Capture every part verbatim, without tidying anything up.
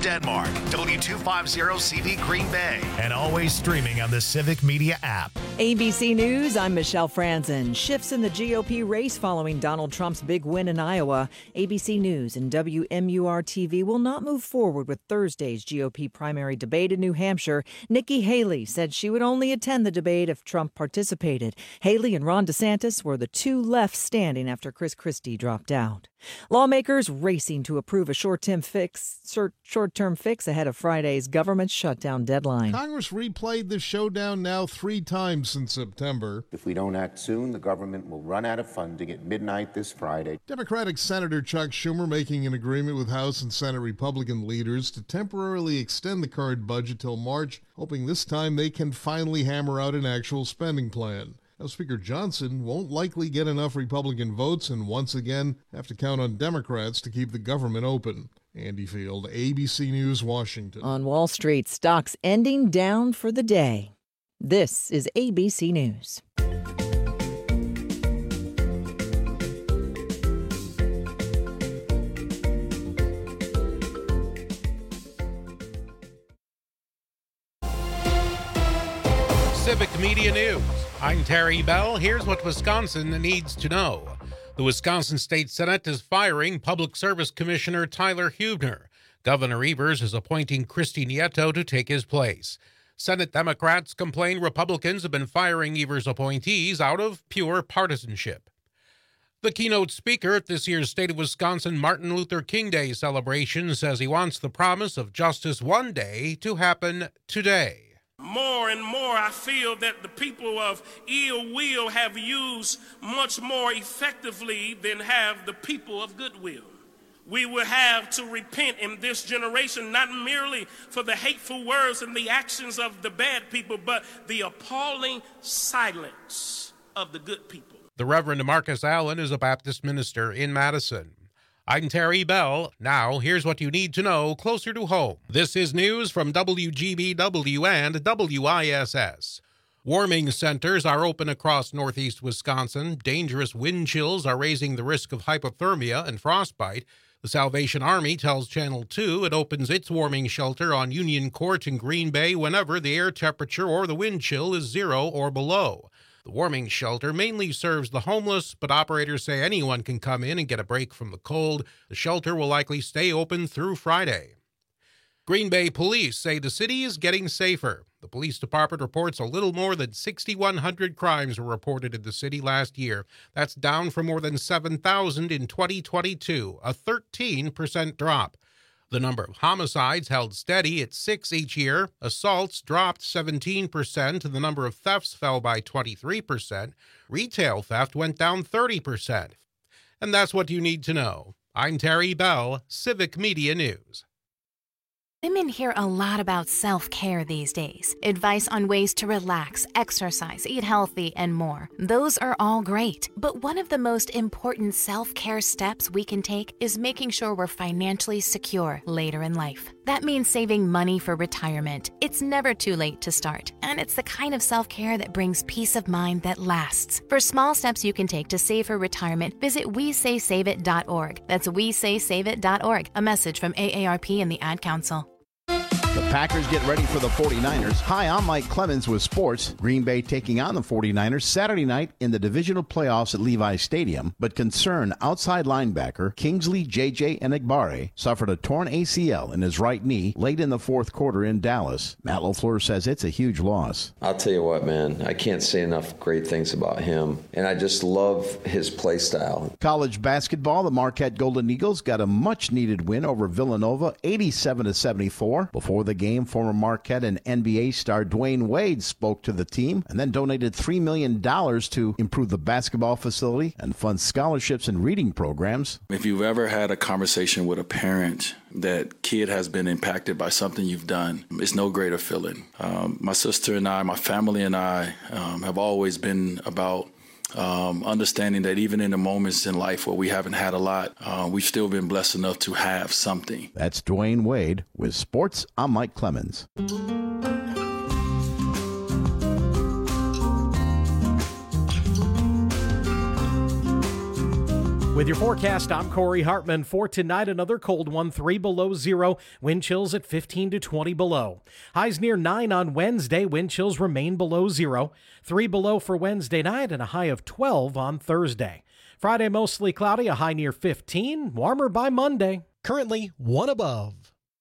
Denmark, W two fifty C V Green Bay, and always streaming on the Civic Media app. A B C News, I'm Michelle Franzen. Shifts in the G O P race following Donald Trump's big win in Iowa. A B C News and W M U R T V will not move forward with Thursday's G O P primary debate in New Hampshire. Nikki Haley said she would only attend the debate if Trump participated. Haley and Ron DeSantis were the two left standing after Chris Christie dropped out. Lawmakers racing to approve a short-term fix, short-term fix ahead of Friday's government shutdown deadline. Congress replayed the showdown now three times since September. If we don't act soon, the government will run out of funding at midnight this Friday. Democratic Senator Chuck Schumer making an agreement with House and Senate Republican leaders to temporarily extend the current budget till March, hoping this time they can finally hammer out an actual spending plan. Now, Speaker Johnson won't likely get enough Republican votes and once again have to count on Democrats to keep the government open. Andy Field, A B C News, Washington. On Wall Street, stocks ending down for the day. This is A B C News. Civic Media News. I'm Terry Bell. Here's what Wisconsin needs to know. The Wisconsin State Senate is firing Public Service Commissioner Tyler Huebner. Governor Evers is appointing Christy Nieto to take his place. Senate Democrats complain Republicans have been firing Evers' appointees out of pure partisanship. The keynote speaker at this year's State of Wisconsin Martin Luther King Day celebration says he wants the promise of justice one day to happen today. More and more, I feel that the people of ill will have used much more effectively than have the people of goodwill. We will have to repent in this generation, not merely for the hateful words and the actions of the bad people, but the appalling silence of the good people. The Reverend Marcus Allen is a Baptist minister in Madison. I'm Terry Bell. Now, here's what you need to know closer to home. This is news from W G B W and W I S S. Warming centers are open across northeast Wisconsin. Dangerous wind chills are raising the risk of hypothermia and frostbite. The Salvation Army tells Channel two it opens its warming shelter on Union Court in Green Bay whenever the air temperature or the wind chill is zero or below. The warming shelter mainly serves the homeless, but operators say anyone can come in and get a break from the cold. The shelter will likely stay open through Friday. Green Bay police say the city is getting safer. The police department reports a little more than six thousand one hundred crimes were reported in the city last year. That's down from more than seven thousand in twenty twenty-two, a thirteen percent drop. The number of homicides held steady at six each year. Assaults dropped seventeen percent, and the number of thefts fell by twenty-three percent. Retail theft went down thirty percent. And that's what you need to know. I'm Terry Bell, Civic Media News. Women hear a lot about self-care these days. Advice on ways to relax, exercise, eat healthy, and more. Those are all great. But one of the most important self-care steps we can take is making sure we're financially secure later in life. That means saving money for retirement. It's never too late to start. And it's the kind of self-care that brings peace of mind that lasts. For small steps you can take to save for retirement, visit we say save it dot org. That's we say save it dot org. A message from A A R P and the Ad Council. The Packers get ready for the forty-niners. Hi, I'm Mike Clemens with sports. Green Bay taking on the forty-niners Saturday night in the divisional playoffs at Levi Stadium. But concerned outside linebacker Kingsley J J Enagbare suffered a torn A C L in his right knee late in the fourth quarter in Dallas. Matt LaFleur says it's a huge loss. I'll tell you what, man, I can't say enough great things about him, and I just love his play style. College basketball, the Marquette Golden Eagles got a much-needed win over Villanova, eighty-seven to seventy-four. Before the game, former Marquette and N B A star Dwayne Wade spoke to the team and then donated three million dollars to improve the basketball facility and fund scholarships and reading programs. If you've ever had a conversation with a parent that kid has been impacted by something you've done, it's no greater feeling. Um, my sister and I, my family and I um, have always been about Um, understanding that even in the moments in life where we haven't had a lot, uh, we've still been blessed enough to have something. That's Dwayne Wade with Sports. I'm Mike Clemens. With your forecast, I'm Corey Hartman. For tonight, another cold one, three below zero. Wind chills at fifteen to twenty below. Highs near nine on Wednesday. Wind chills remain below zero. three below for Wednesday night and a high of twelve on Thursday. Friday, mostly cloudy, a high near fifteen. Warmer by Monday. Currently, one above.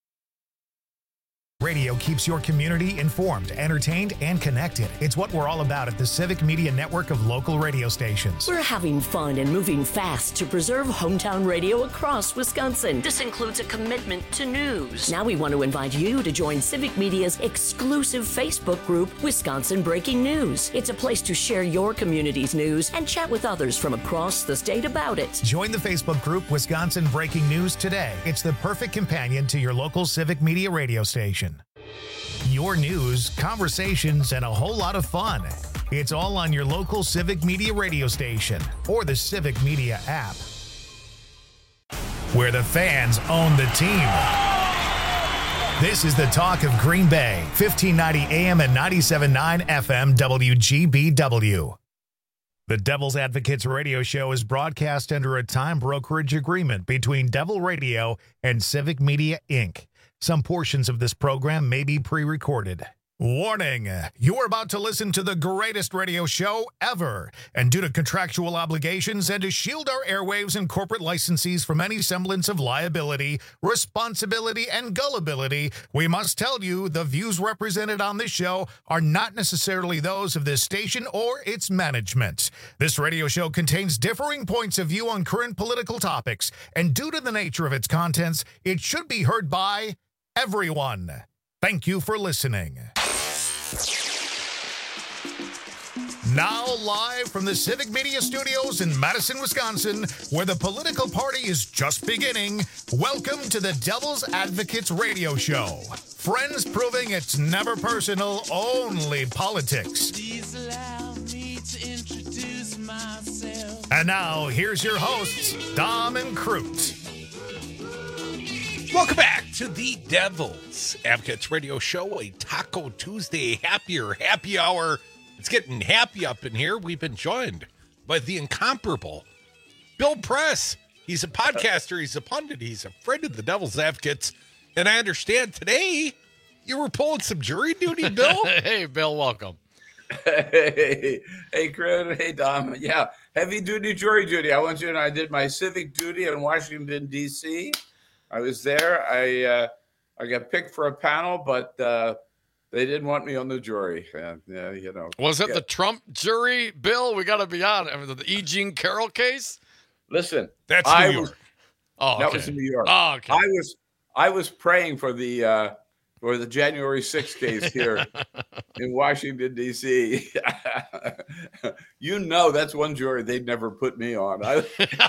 Radio keeps your community informed, entertained, and connected. It's what we're all about at the Civic Media Network of local radio stations. We're having fun and moving fast to preserve hometown radio across Wisconsin. This includes a commitment to news. Now we want to invite you to join Civic Media's exclusive Facebook group, Wisconsin Breaking News. It's a place to share your community's news and chat with others from across the state about it. Join the Facebook group, Wisconsin Breaking News today. It's the perfect companion to your local Civic Media radio station. Your news, conversations, and a whole lot of fun. It's all on your local Civic Media radio station or the Civic Media app, where the fans own the team. This is the talk of Green Bay, fifteen ninety A M and ninety-seven point nine F M W G B W. The Devil's Advocates radio show is broadcast under a time brokerage agreement between Devil Radio and Civic Media, Incorporated. Some portions of this program may be pre-recorded. Warning, you're about to listen to the greatest radio show ever. And due to contractual obligations and to shield our airwaves and corporate licensees from any semblance of liability, responsibility, and gullibility, we must tell you the views represented on this show are not necessarily those of this station or its management. This radio show contains differing points of view on current political topics, and due to the nature of its contents, it should be heard by everyone. Thank you for listening. Now live from the Civic Media Studios in Madison, Wisconsin, where the political party is just beginning, welcome to the Devil's Advocates radio show. Friends proving it's never personal, only politics. Please allow me to introduce myself. And now, here's your hosts, Dom and Crute. Welcome back to the Devil's Advocates Radio Show, a Taco Tuesday happier happy hour. It's getting happy up in here. We've been joined by the incomparable Bill Press. He's a podcaster, he's a pundit, he's a friend of the Devil's Advocates. And I understand today you were pulling some jury duty, Bill? Hey, Bill, welcome. Hey, hey, Chris. Hey, Dom. Yeah, heavy duty jury duty. I went in and I did my civic duty in Washington, D C I was there. I uh, I got picked for a panel, but uh, they didn't want me on the jury. And, uh, you know, was it yeah. the Trump jury, Bill? We got to be on. I mean, the E. Jean Carroll case. Listen, that's I New York. Was, oh, okay. That was in New York. Oh, okay. I was I was praying for the uh, for the January sixth case here in Washington, D C You know, that's one jury they'd never put me on. I,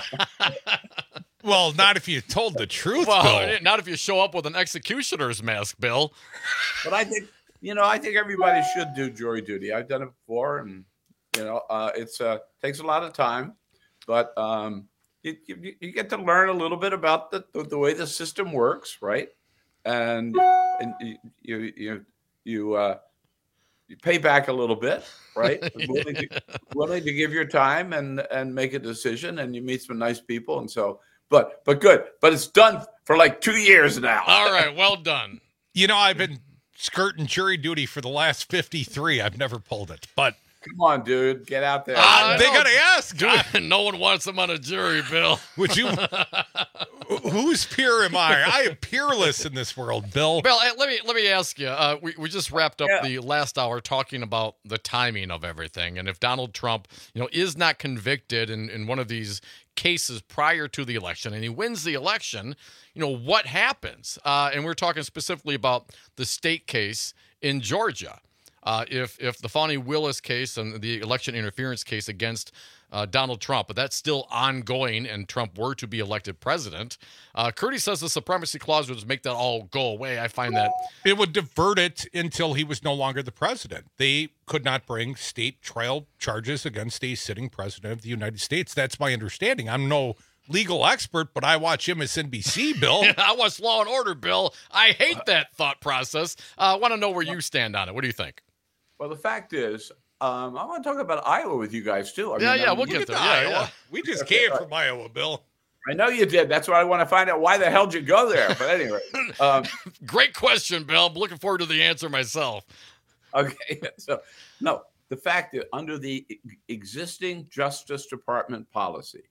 Well, not if you told the truth, well, Bill. Not if you show up with an executioner's mask, Bill. But I think, you know, I think everybody should do jury duty. I've done it before, and, you know, uh, it's uh, takes a lot of time. But um, you, you, you get to learn a little bit about the, the, the way the system works, right? And and you you you, you uh, you pay back a little bit, right? willing, to, willing to give your time and, and make a decision, and you meet some nice people, and so. But but good. But it's done for like two years now. All right, well done. You know, I've been skirting jury duty for the last fifty-three. I've never pulled it, but come on, dude, get out there. Uh, they gotta ask. Dude, no one wants them on a jury, Bill. Would you? Whose peer am I? I am peerless in this world, Bill. Bill, let me let me ask you. Uh, we we just wrapped up Yeah. the last hour talking about the timing of everything, and if Donald Trump, you know, is not convicted in, in one of these cases prior to the election, and he wins the election, you know, what happens? Uh, and we're talking specifically about the state case in Georgia. Uh, if if the Fani Willis case and the election interference case against uh, Donald Trump, but that's still ongoing, and Trump were to be elected president, uh, Curtis says the supremacy clause would make that all go away. I find that it would divert it until he was no longer the president. They could not bring state trial charges against a sitting president of the United States. That's my understanding. I'm no legal expert, but I watch M S N B C, Bill. I watch Law and Order, Bill. I hate that thought process. I uh, want to know where you stand on it. What do you think? Well, the fact is, um, I want to talk about Iowa with you guys too. I yeah, mean, yeah, um, we'll get there. Yeah, Iowa. yeah. We just Okay, came from Iowa, Bill. I know you did. That's why I want to find out why the hell did you go there. But anyway, um, great question, Bill. I'm looking forward to the answer myself. Okay, so no, the fact that under the existing Justice Department policy,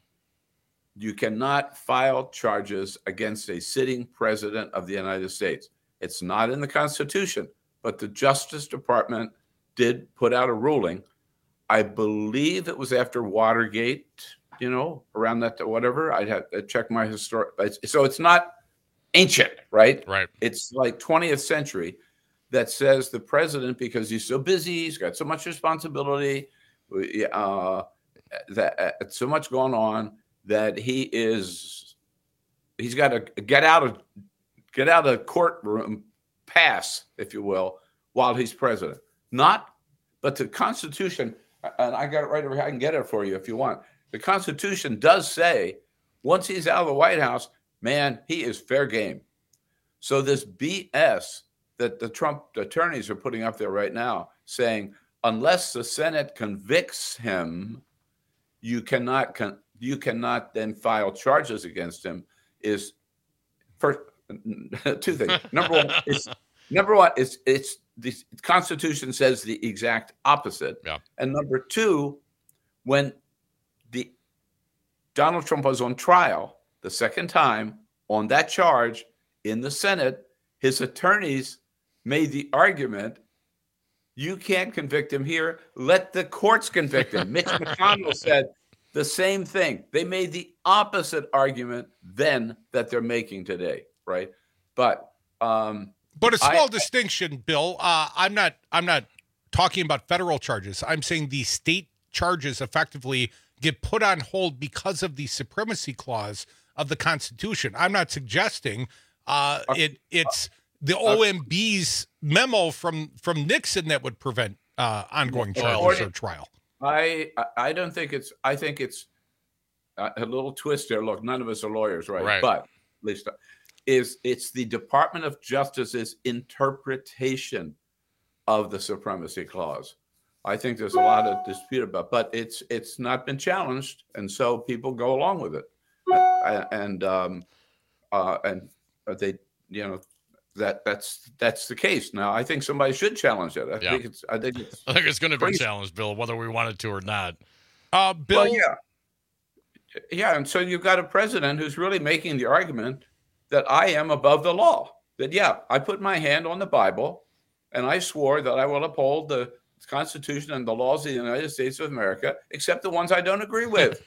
you cannot file charges against a sitting president of the United States. It's not in the Constitution, but the Justice Department did put out a ruling. I believe it was after Watergate, you know, around that, whatever. I'd have to check my historic. So it's not ancient, right? Right. It's like twentieth century that says the president, because he's so busy, he's got so much responsibility, uh, that uh, so much going on, that he is, he's got to get out of, get out of courtroom pass, if you will, while he's president. Not, but the Constitution, and I got it right over here, I can get it for you if you want. The Constitution does say, once he's out of the White House, man, he is fair game. So this B S that the Trump attorneys are putting up there right now, saying, unless the Senate convicts him, you cannot con- you cannot then file charges against him, is first two things. Number one is number one is it's the Constitution says the exact opposite. Yeah. And number two, when the Donald Trump was on trial the second time on that charge in the Senate, his attorneys made the argument, you can't convict him here, let the courts convict him. Mitch McConnell said the same thing. They made the opposite argument then that they're making today, right? But um, But a small I, distinction, Bill. Uh, I'm not. I'm not talking about federal charges. I'm saying the state charges effectively get put on hold because of the supremacy clause of the Constitution. I'm not suggesting uh, it. It's the O M B's memo from from Nixon that would prevent uh, ongoing charges or trial. I I don't think it's. I think it's a little twist there. Look, none of us are lawyers, right? Right. But at least is it's the Department of Justice's interpretation of the supremacy clause. I think there's a lot of dispute about, but it's it's not been challenged, and so people go along with it, and um, uh, and they, you know, that that's that's the case. Now, I think somebody should challenge it. I Yeah. think it's. I think it's. I think it's going to be crazy. challenged, Bill, whether we wanted to or not. Uh, Bill, Well, yeah, yeah, and so you've got a president who's really making the argument that I am above the law. That yeah, I put my hand on the Bible, and I swore that I will uphold the Constitution and the laws of the United States of America, except the ones I don't agree with.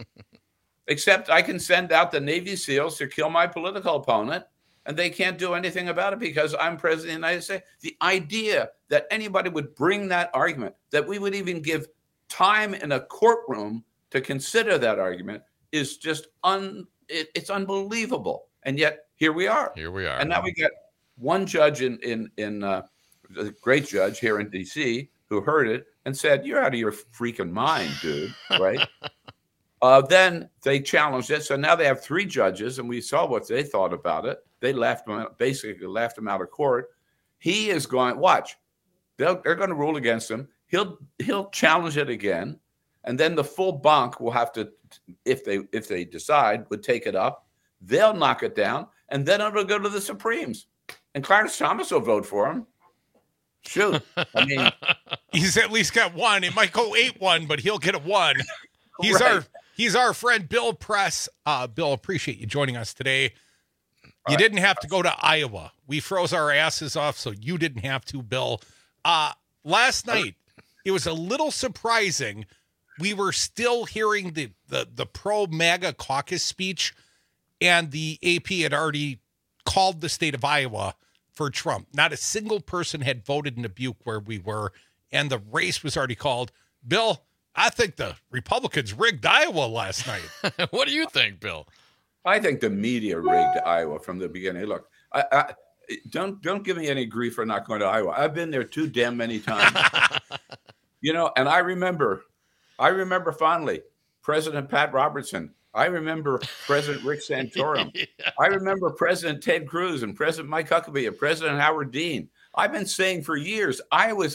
Except I can send out the Navy SEALs to kill my political opponent, and they can't do anything about it because I'm president of the United States. The idea that anybody would bring that argument, that we would even give time in a courtroom to consider that argument, is just un. It, it's unbelievable. And yet here we are. Here we are. And now we got one judge in in in uh, a great judge here in D C who heard it and said, "You're out of your freaking mind, dude." Right? uh, then they challenged it, so now they have three judges, and we saw what they thought about it. They laughed him out, basically laughed him out of court. He is going watch. They'll, they're going to rule against him. He'll he'll challenge it again, and then the full bunk will have to, if they if they decide, would take it up. They'll knock it down, and then it'll go to the Supremes, and Clarence Thomas will vote for him. Shoot, I mean, he's at least got one. It might go eight one, but he'll get a one. He's Right. our he's our friend Bill Press. Uh, Bill, appreciate you joining us today. You right. didn't have to go to Iowa. We froze our asses off, so you didn't have to, Bill. Uh, last night, it was a little surprising. We were still hearing the the the pro MAGA caucus speech, and the A P had already called the state of Iowa for Trump. Not a single person had voted in Dubuque where we were, and the race was already called. Bill, I think the Republicans rigged Iowa last night. What do you think, Bill? I think the media rigged Iowa from the beginning. Look, I, I, don't don't give me any grief for not going to Iowa. I've been there too damn many times. You know, and I remember, I remember fondly President Pat Robertson. I remember President Rick Santorum. yeah. I remember President Ted Cruz and President Mike Huckabee and President Howard Dean. I've been saying for years, Iowa is a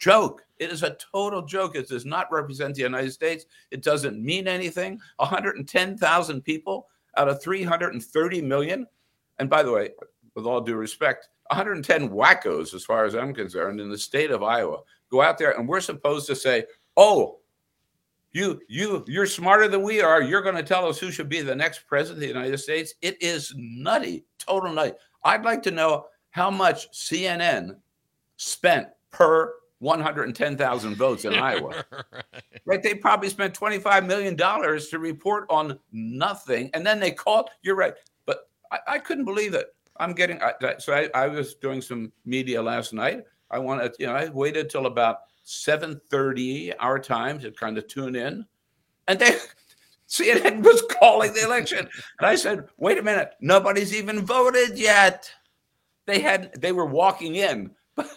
joke. It is a total joke. It does not represent the United States. It doesn't mean anything. one hundred ten thousand people out of three hundred thirty million. And by the way, with all due respect, one hundred ten wackos, as far as I'm concerned, in the state of Iowa, go out there and we're supposed to say, oh, you, you, you're smarter than we are. You're going to tell us who should be the next president of the United States. It is nutty, total nutty. I'd like to know how much C N N spent per one hundred ten thousand votes in Iowa. Right. right? They probably spent twenty-five million dollars to report on nothing. And then they called, you're right. But I, I couldn't believe it. I'm getting, I, so I, I was doing some media last night. I wanted, you know, I waited till about seven thirty our time to kind of tune in. And they, C N N was calling the election. And I said, wait a minute, nobody's even voted yet. They had, they were walking in.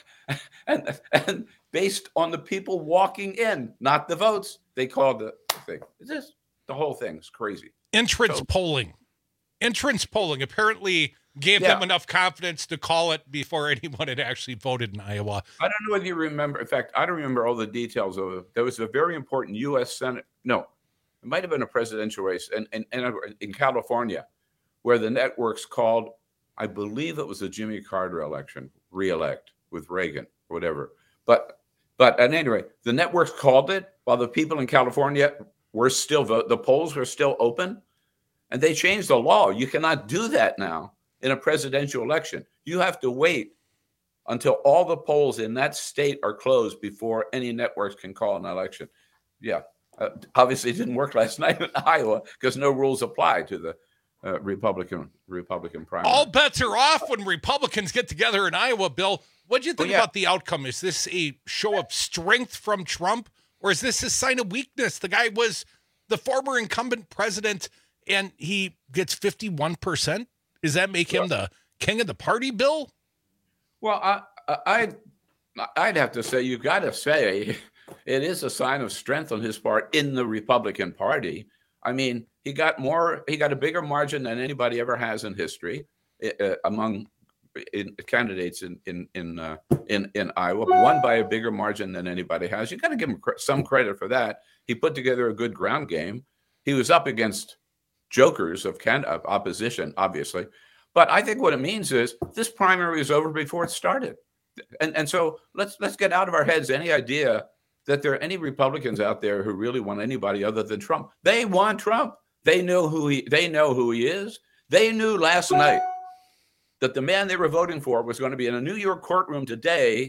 And, and based on the people walking in, not the votes, they called the thing. It's just, the whole thing's crazy. Entrance so, polling. Entrance polling apparently gave yeah. them enough confidence to call it before anyone had actually voted in Iowa. I don't know whether you remember. In fact, I don't remember all the details of it. There was a very important U S Senate. No, it might have been a presidential race in, in, in, in California where the networks called, I believe it was the Jimmy Carter election, re-elect with Reagan or whatever. But but at any rate, the networks called it while the people in California were still vote. The polls were still open, and they changed the law. You cannot do that now in a presidential election. You have to wait until all the polls in that state are closed before any networks can call an election. Yeah, uh, obviously it didn't work last night in Iowa because no rules apply to the uh, Republican Republican primary. All bets are off when Republicans get together in Iowa, Bill. What do you think oh, yeah. about the outcome? Is this a show of strength from Trump, or is this a sign of weakness? The guy was the former incumbent president, and he gets fifty-one percent. Does that make him the king of the party, Bill? Well, I, I, I'd have to say, you got to say it is a sign of strength on his part in the Republican Party. I mean, he got more, he got a bigger margin than anybody ever has in history uh, among in, candidates in in in, uh, in in Iowa. Won by a bigger margin than anybody has. You got to give him cr- some credit for that. He put together a good ground game. He was up against jokers of, can- of opposition, obviously. But I think what it means is this primary is over before it started. And and so let's let's get out of our heads any idea that there are any Republicans out there who really want anybody other than Trump. They want Trump. They know who he they know who he is. They knew last night that the man they were voting for was going to be in a New York courtroom today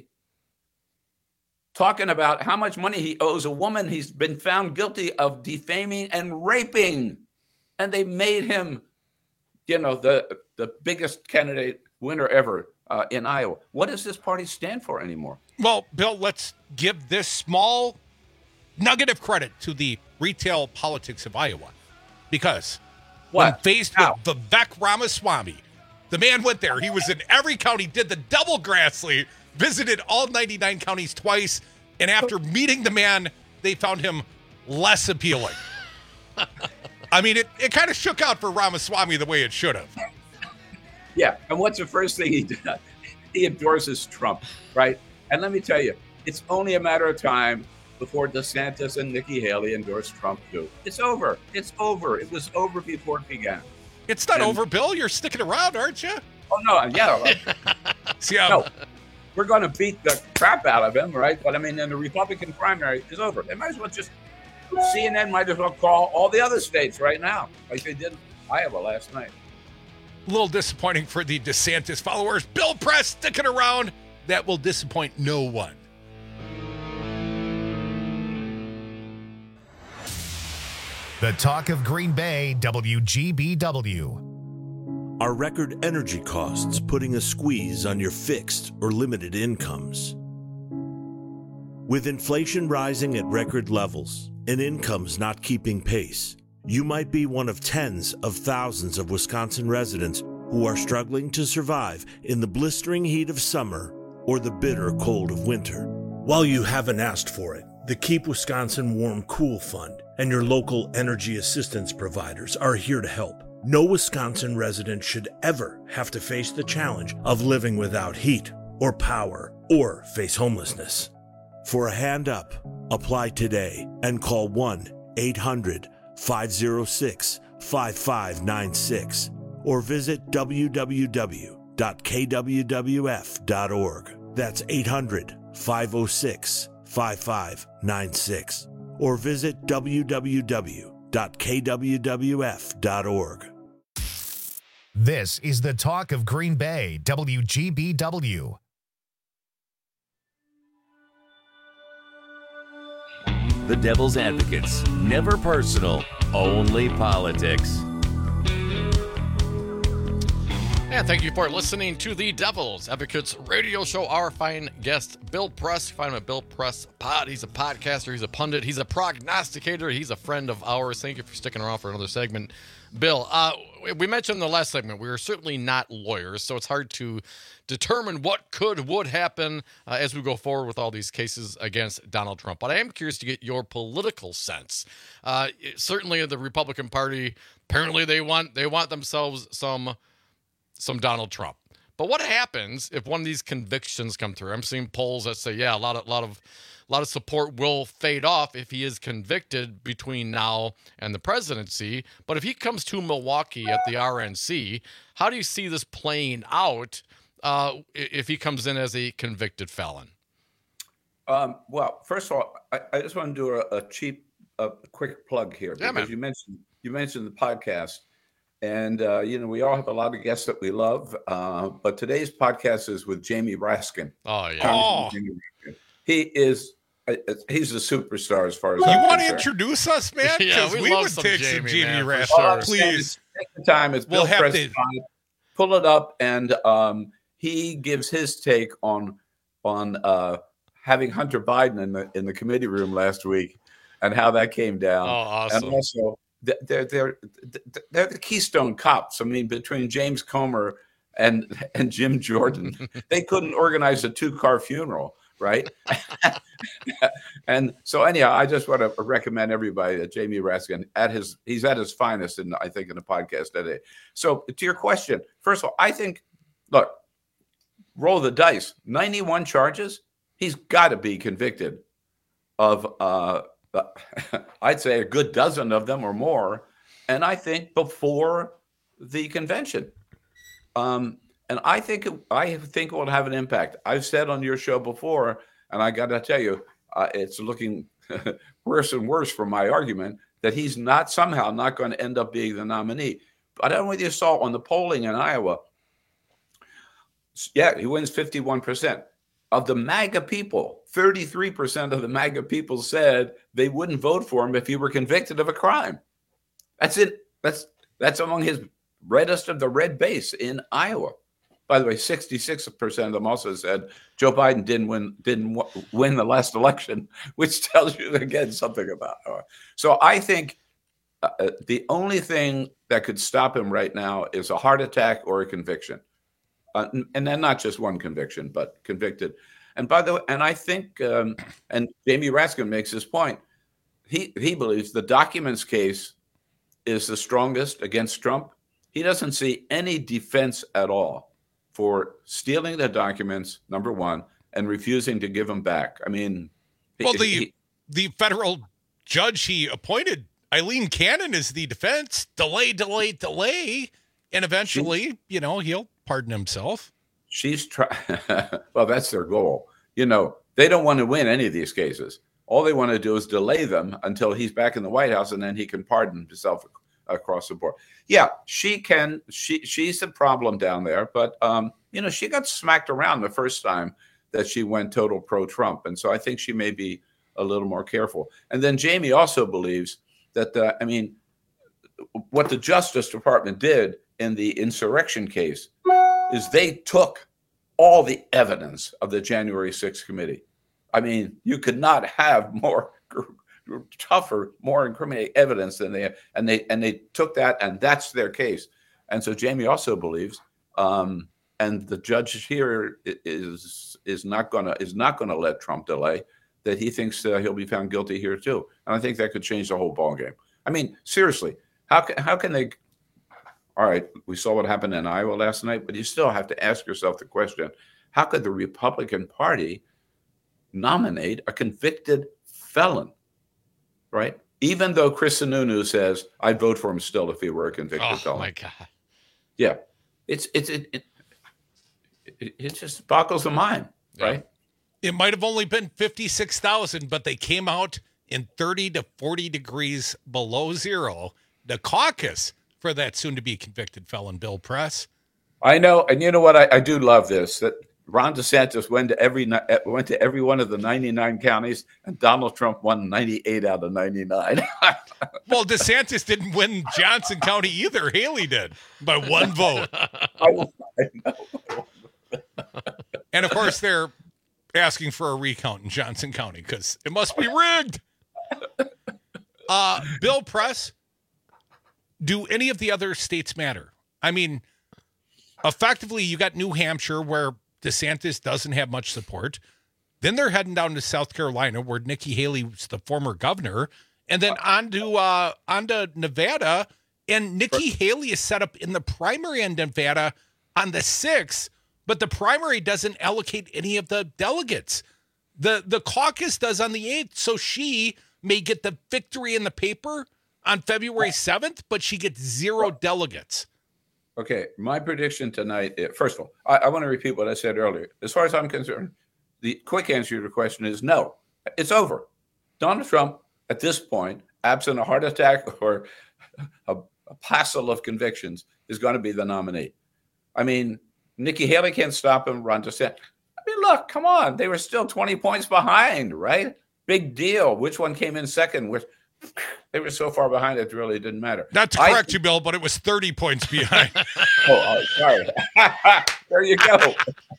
talking about how much money he owes a woman he's been found guilty of defaming and raping. And they made him, you know, the the biggest candidate winner ever uh, in Iowa. What does this party stand for anymore? Well, Bill, let's give this small nugget of credit to the retail politics of Iowa. Because what? when faced How? with Vivek Ramaswamy, the man went there. He was in every county, did the double Grassley, visited all ninety-nine counties twice, and after meeting the man, they found him less appealing. I mean, it, it kind of shook out for Ramaswamy the way it should have. Yeah, and what's the first thing he did? He endorses Trump, right? And let me tell you, it's only a matter of time before DeSantis and Nikki Haley endorse Trump too. It's over. It's over. It was over before it began. It's not and, over, Bill. You're sticking around, aren't you? Oh, no, yeah. See, um, no, we're going to beat the crap out of him, right? But, I mean, then the Republican primary is over. They might as well just, C N N might as well call all the other states right now, like they did in Iowa last night. A little disappointing for the DeSantis followers. Bill Press sticking around. That will disappoint no one. The talk of Green Bay, W G B W. Are record energy costs putting a squeeze on your fixed or limited incomes? With inflation rising at record levels and incomes not keeping pace, you might be one of tens of thousands of Wisconsin residents who are struggling to survive in the blistering heat of summer or the bitter cold of winter. While you haven't asked for it, the Keep Wisconsin Warm Cool Fund and your local energy assistance providers are here to help. No Wisconsin resident should ever have to face the challenge of living without heat or power or face homelessness. For a hand up, apply today and call one eight hundred five oh six five five nine six or visit w w w dot k w w f dot org. That's eight hundred five oh six five five nine six or visit w w w dot k w w f dot org. This is the Talk of Green Bay, W G B W. The Devil's Advocates. Never personal, only politics. And thank you for listening to the Devil's Advocates radio show. Our fine guest, Bill Press. Find him at Bill Press Pod. He's a podcaster. He's a pundit. He's a prognosticator. He's a friend of ours. Thank you for sticking around for another segment. Bill, uh, we mentioned in the last segment, we are certainly not lawyers, so it's hard to determine what could, would happen uh, as we go forward with all these cases against Donald Trump. But I am curious to get your political sense. Uh, certainly the Republican Party, apparently they want they want themselves some some Donald Trump. But what happens if one of these convictions come through? I'm seeing polls that say, yeah, a lot of lot of a lot of support will fade off if he is convicted between now and the presidency. But if he comes to Milwaukee at the R N C, how do you see this playing out uh, if he comes in as a convicted felon? Um, well, first of all, I, I just want to do a, a cheap, a quick plug here Yeah, because man. you mentioned you mentioned the podcast, and uh, you know we all have a lot of guests that we love, uh, but today's podcast is with Jamie Raskin. Oh yeah, Congressman Jamie Raskin. He is. He's a superstar as far as You I'm want to concerned. introduce us, man? Yeah, Because we we, love would some take Jamie, some Jamie man, for Raskin. sure. All I'm saying Please. is take the time. It's We'll Bill have Press to- Pod. Pull it up, and um, he gives his take on on uh, having Hunter Biden in the in the committee room last week, and how that came down. Oh, awesome. And also, th- they're they're they're the Keystone Cops. I mean, between James Comer and and Jim Jordan, they couldn't organize a two car funeral. Right. And so anyhow, I just want to recommend everybody that Jamie Raskin at his, he's at his finest in, I think, in the podcast today. So to your question, first of all, I think, look, roll the dice, ninety-one charges. He's got to be convicted of, uh, I'd say a good dozen of them or more. And I think before the convention, um, And I think it, I think it will have an impact. I've said on your show before, and I got to tell you, uh, it's looking worse and worse for my argument that he's not somehow not going to end up being the nominee. But I don't know whether you saw on the polling in Iowa. Yeah, he wins fifty-one percent. Of the MAGA people, thirty-three percent of the MAGA people said they wouldn't vote for him if he were convicted of a crime. That's it. That's that's among his reddest of the red base in Iowa. By the way, sixty-six percent of them also said Joe Biden didn't win didn't w- win the last election, which tells you again something about her. So I think uh, the only thing that could stop him right now is a heart attack or a conviction, uh, and then not just one conviction, but convicted. And by the way, and I think, um, and Jamie Raskin makes this point. He he believes the documents case is the strongest against Trump. He doesn't see any defense at all for stealing the documents, number one, and refusing to give them back. I mean, Well, he- the he- the federal judge he appointed, Eileen Cannon, is the defense. Delay, delay, delay, and eventually, you know, he'll pardon himself. she's trying. Well, that's their goal. You know, they don't want to win any of these cases. All they want to do is delay them until he's back in the White House, and then he can pardon himself across the board. Yeah, she can. She she's the problem down there, but um, you know, she got smacked around the first time that she went total pro-Trump, and so I think she may be a little more careful. And then Jamie also believes that uh, I mean, what the Justice Department did in the insurrection case is they took all the evidence of the January sixth committee. I mean, you could not have more tougher, more incriminating evidence than they have, and they and they took that, and that's their case. And so Jamie also believes, um, and the judge here is is not gonna is not gonna let Trump delay, that he thinks uh, he'll be found guilty here too. And I think that could change the whole ballgame. I mean, seriously, how can how can they? All right, we saw what happened in Iowa last night, but you still have to ask yourself the question: how could the Republican Party nominate a convicted felon, right? Even though Chris Sununu says, I'd vote for him still if he were a convicted oh, felon. Oh, my God. Yeah. It's, it's, it, it, it, it just boggles the mind, right? It might have only been fifty-six thousand, but they came out in thirty to forty degrees below zero. The caucus for that soon-to-be convicted felon, Bill Press. I know, and you know what? I, I do love this, that Ron DeSantis went to every went to every one of the ninety-nine counties, and Donald Trump won ninety-eight out of ninety-nine. Well, DeSantis didn't win Johnson County either. Haley did by one vote. I, I know. And, of course, they're asking for a recount in Johnson County because it must be rigged. Uh, Bill Press, do any of the other states matter? I mean, effectively, you got New Hampshire where DeSantis doesn't have much support. Then they're heading down to South Carolina where Nikki Haley was the former governor, and then on to, uh, on to Nevada. And Nikki Haley is set up in the primary in Nevada on the sixth, but the primary doesn't allocate any of the delegates. The the caucus does on the eighth, so she may get the victory in the paper on February seventh, but she gets zero delegates. Okay, my prediction tonight, is, first of all, I, I want to repeat what I said earlier. As far as I'm concerned, the quick answer to your question is no. It's over. Donald Trump, at this point, absent a heart attack or a, a passel of convictions, is going to be the nominee. I mean, Nikki Haley can't stop him. Ron DeSantis. I mean, look, come on. They were still twenty points behind, right? Big deal. Which one came in second? Which, they were so far behind it really didn't matter. Not to correct I, you, Bill, but it was thirty points behind. oh, oh, sorry. There you go.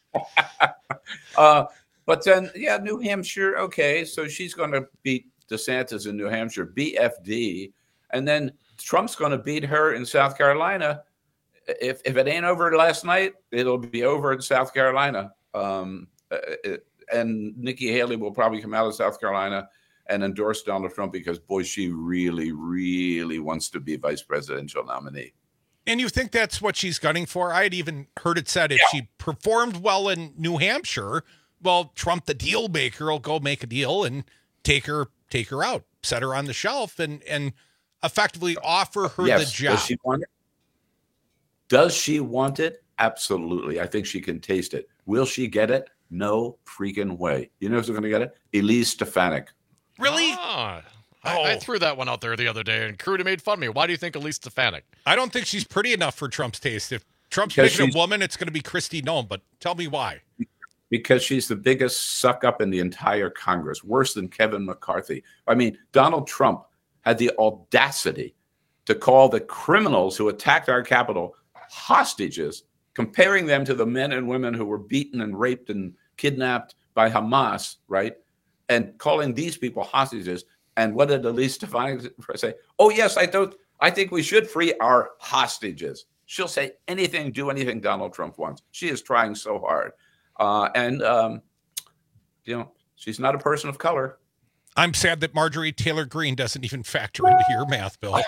uh, but then, yeah, New Hampshire, okay, so she's going to beat DeSantis in New Hampshire, B F D, and then Trump's going to beat her in South Carolina. If if it ain't over last night, it'll be over in South Carolina. Um, it, and Nikki Haley will probably come out of South Carolina and endorse Donald Trump because, boy, she really, really wants to be vice presidential nominee. And you think that's what she's gunning for? I had even heard it said if yeah. she performed well in New Hampshire, well, Trump, the deal maker, will go make a deal and take her take her out, set her on the shelf, and and effectively offer her yes. the job. Does she want it? Does she want it? Absolutely. I think she can taste it. Will she get it? No freaking way. You know who's going to get it? Elise Stefanik. Really? Ah, I, oh. I threw that one out there the other day, and Crudy made fun of me. Why do you think Elise Stefanik? I don't think she's pretty enough for Trump's taste. If Trump's because picking a woman, it's going to be Kristi Noem, but tell me why. Because she's the biggest suck-up in the entire Congress, worse than Kevin McCarthy. I mean, Donald Trump had the audacity to call the criminals who attacked our Capitol hostages, comparing them to the men and women who were beaten and raped and kidnapped by Hamas, right? And calling these people hostages. And what did Elise Stefanik say? Oh, yes, I don't. I think we should free our hostages. She'll say anything, do anything Donald Trump wants. She is trying so hard. Uh, and, um, you know, she's not a person of color. I'm sad that Marjorie Taylor Greene doesn't even factor into your math, Bill.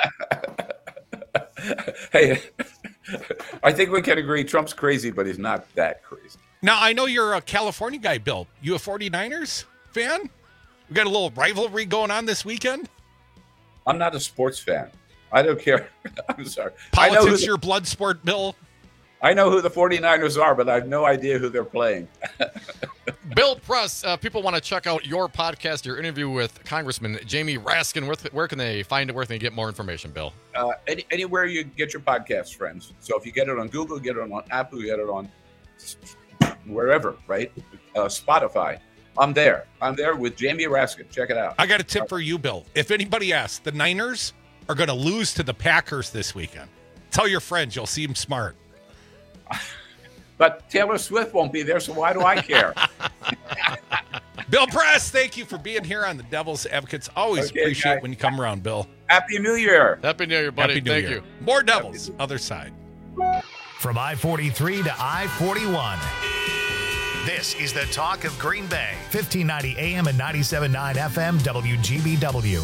Hey, I think we can agree Trump's crazy, but he's not that crazy. Now, I know you're a California guy, Bill. You a forty-niners fan? We got a little rivalry going on this weekend? I'm not a sports fan. I don't care. I'm sorry. Politics, I know the, your blood sport, Bill? I know who the forty-niners are, but I have no idea who they're playing. Bill Press, uh, people want to check out your podcast, your interview with Congressman Jamie Raskin. Where, where can they find it? Where can they get more information, Bill? Uh, any, anywhere you get your podcasts, friends. So if you get it on Google, get it on Apple, you get it on wherever, right? Uh, Spotify. I'm there. I'm there with Jamie Raskin. Check it out. I got a tip for you, Bill. If anybody asks, the Niners are going to lose to the Packers this weekend. Tell your friends. You'll seem smart. But Taylor Swift won't be there, so why do I care? Bill Press, thank you for being here on the Devil's Advocates. Always okay, appreciate guys. when you come around, Bill. Happy New Year. Happy New Year, buddy. Happy New thank Year. you. More Devils, other side. From I forty-three to I forty-one. This is the talk of Green Bay. fifteen ninety A M and ninety-seven point nine F M W G B W.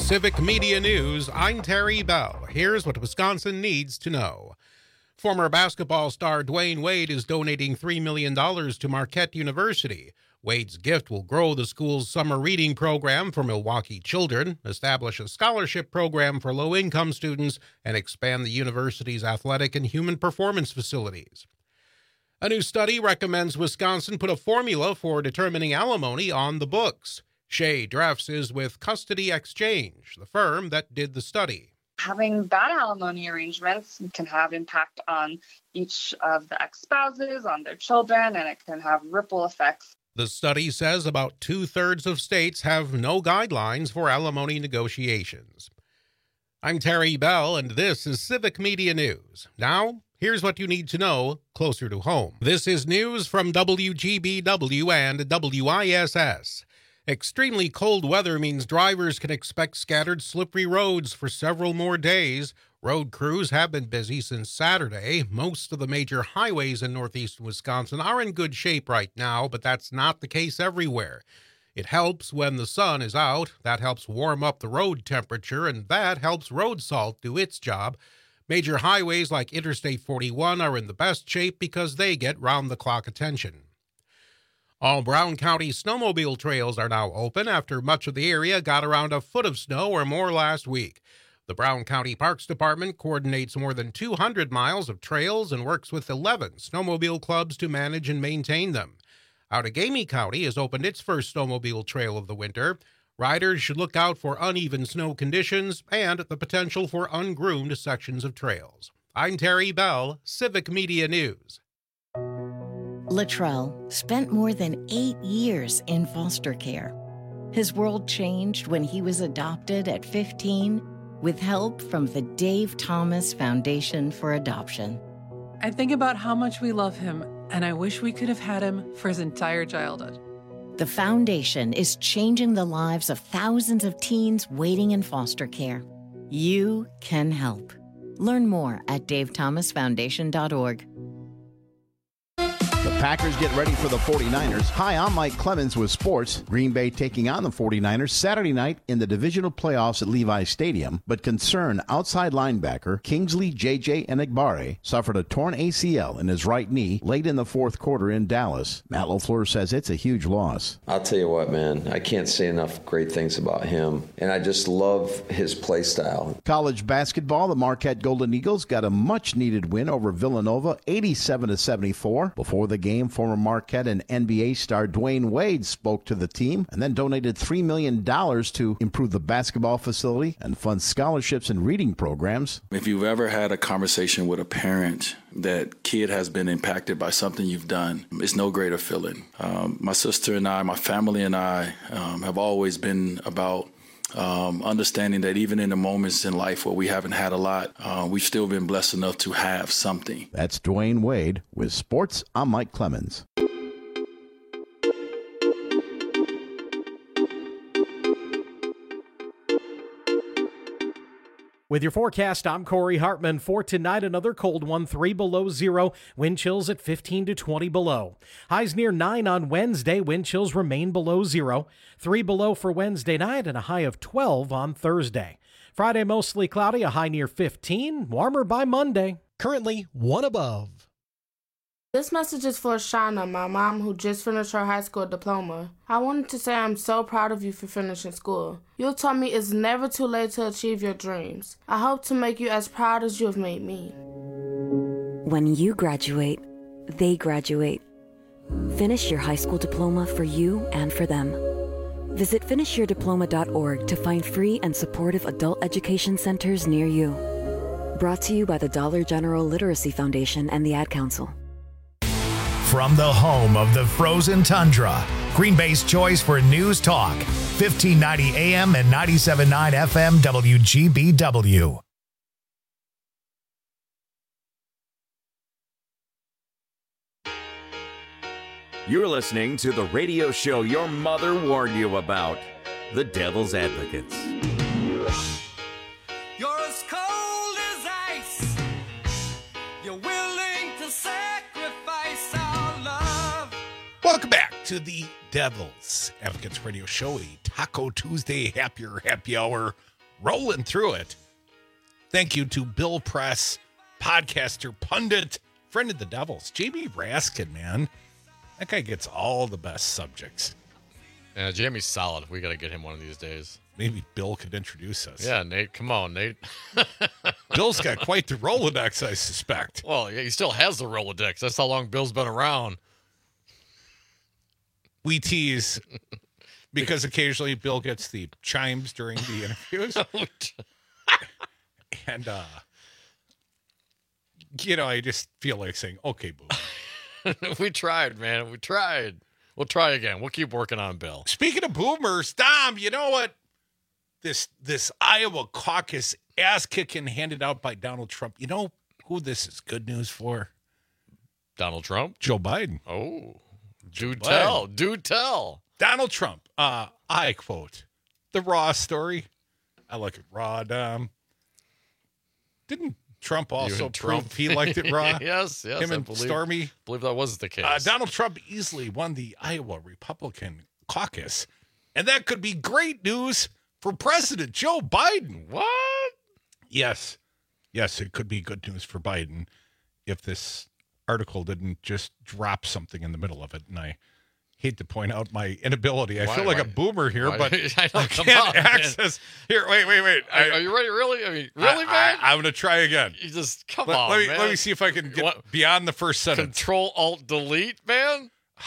Civic Media News, I'm Terry Bell. Here's what Wisconsin needs to know. Former basketball star Dwayne Wade is donating three million dollars to Marquette University. Wade's gift will grow the school's summer reading program for Milwaukee children, establish a scholarship program for low-income students, and expand the university's athletic and human performance facilities. A new study recommends Wisconsin put a formula for determining alimony on the books. Shay Dreffs is with Custody Exchange, the firm that did the study. Having bad alimony arrangements can have impact on each of the ex-spouses, on their children, and it can have ripple effects. The study says about two-thirds of states have no guidelines for alimony negotiations. I'm Terry Bell, and this is Civic Media News. Now, here's what you need to know closer to home. This is news from W G B W and W I S S. Extremely cold weather means drivers can expect scattered slippery roads for several more days. Road crews have been busy since Saturday. Most of the major highways in northeastern Wisconsin are in good shape right now, but that's not the case everywhere. It helps when the sun is out. That helps warm up the road temperature, and that helps road salt do its job. Major highways like Interstate forty-one are in the best shape because they get round-the-clock attention. All Brown County snowmobile trails are now open after much of the area got around a foot of snow or more last week. The Brown County Parks Department coordinates more than two hundred miles of trails and works with eleven snowmobile clubs to manage and maintain them. Outagamie County has opened its first snowmobile trail of the winter. Riders should look out for uneven snow conditions and the potential for ungroomed sections of trails. I'm Terry Bell, Civic Media News. Latrell spent more than eight years in foster care. His world changed when he was adopted at fifteen with help from the Dave Thomas Foundation for Adoption. I think about how much we love him, and I wish we could have had him for his entire childhood. The foundation is changing the lives of thousands of teens waiting in foster care. You can help. Learn more at dave thomas foundation dot org. The Packers get ready for the forty-niners. Hi, I'm Mike Clemens with sports. Green Bay taking on the forty-niners Saturday night in the divisional playoffs at Levi Stadium, but concerned outside linebacker Kingsley J J Enagbare suffered a torn A C L in his right knee late in the fourth quarter in Dallas. Matt LaFleur says it's a huge loss. I'll tell you what, man, I can't say enough great things about him, and I just love his play style. College basketball, the Marquette Golden Eagles got a much-needed win over Villanova, eighty-seven to seventy-four. Before the game, former Marquette and N B A star Dwayne Wade spoke to the team and then donated three million dollars to improve the basketball facility and fund scholarships and reading programs. If you've ever had a conversation with a parent that kid has been impacted by something you've done, it's no greater feeling. Um, my sister and I, my family and I um, have always been about Um, understanding that even in the moments in life where we haven't had a lot, uh, we've still been blessed enough to have something. That's Dwayne Wade with sports. I'm Mike Clemens. With your forecast, I'm Corey Hartman. For tonight, another cold one, three below zero. Wind chills at fifteen to twenty below. Highs near nine on Wednesday. Wind chills remain below zero. three below for Wednesday night and a high of twelve on Thursday. Friday, mostly cloudy, a high near fifteen. Warmer by Monday. Currently, one above. This message is for Shauna, my mom, who just finished her high school diploma. I wanted to say I'm so proud of you for finishing school. You taught me it's never too late to achieve your dreams. I hope to make you as proud as you have made me. When you graduate, they graduate. Finish your high school diploma for you and for them. Visit finish your diploma dot org to find free and supportive adult education centers near you. Brought to you by the Dollar General Literacy Foundation and the Ad Council. From the home of the frozen tundra, Green Bay's choice for news talk, fifteen ninety A M and ninety-seven point nine F M W G B W. You're listening to the radio show your mother warned you about, The Devil's Advocates. You're as cold as ice. You're willing to sacrifice our love. Welcome back to the Devil's Advocates Radio Show, a Taco Tuesday happier happy hour rolling through it. Thank you to Bill Press, podcaster, pundit, friend of the Devils, Jamie Raskin, man. That guy gets all the best subjects. Yeah, Jamie's solid. We got to get him one of these days. Maybe Bill could introduce us. Yeah, Nate, come on, Nate. Bill's got quite the Rolodex, I suspect. Well, yeah, he still has the Rolodex. That's how long Bill's been around. We tease because occasionally Bill gets the chimes during the interviews. and, uh, you know, I just feel like saying, okay, boo. We tried, man. We tried. We'll try again. We'll keep working on Bill. Speaking of boomers, Dom, you know what? This this Iowa caucus ass kicking handed out by Donald Trump. You know who this is good news for? Donald Trump? Joe Biden. Oh, do Biden. tell. Do tell. Donald Trump. Uh, I quote the Raw story. I like it raw, Dom. Didn't Trump also prove Trump. he liked it raw? yes, yes. Him I and believe, Stormy. believe that was the case. Uh, Donald Trump easily won the Iowa Republican caucus. And that could be great news for President Joe Biden. What? Yes. Yes, it could be good news for Biden if this article didn't just drop something in the middle of it. And I hate to point out my inability. I Why- feel like why- a boomer here, why- but I know, I come can't on, man. access. Here, wait, wait, wait. Are, I, are you ready? Really? I mean, really, I, man? I, I'm going to try again. You just come Let, on, let me, man. let me see if I can get What? beyond the first sentence. Control Alt Delete, man.